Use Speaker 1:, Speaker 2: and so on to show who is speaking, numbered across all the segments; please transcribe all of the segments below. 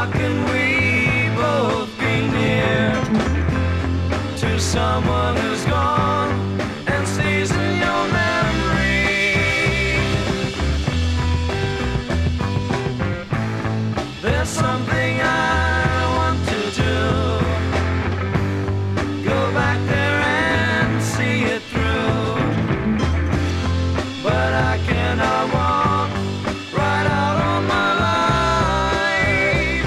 Speaker 1: How can we both be near to someone who's gone and stays in your memory? There's something I want to do. Go back there and see it through. But I cannot walk right out on my life.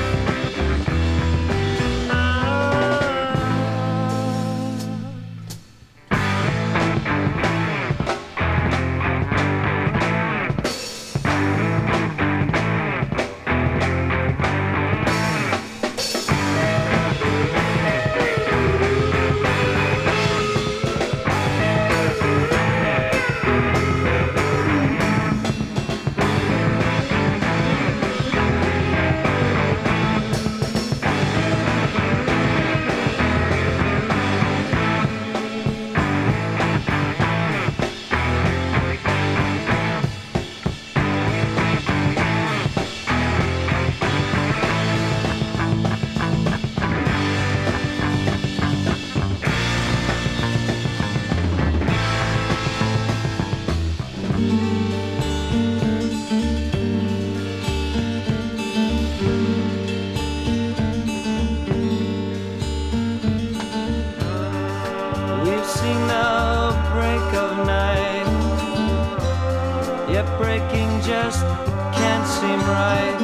Speaker 1: We've seen the break of night, yet breaking just can't seem right.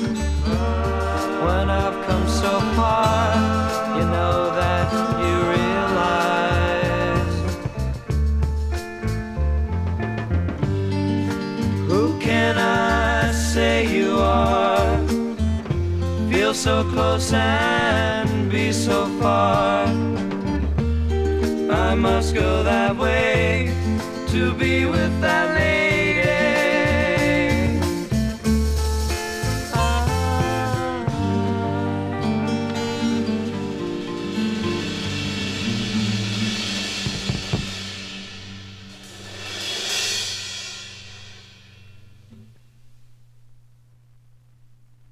Speaker 1: When I've come so far, you know that you realize. Who can I say you are? Feel so close and be so far. I must go that way to be with that lady.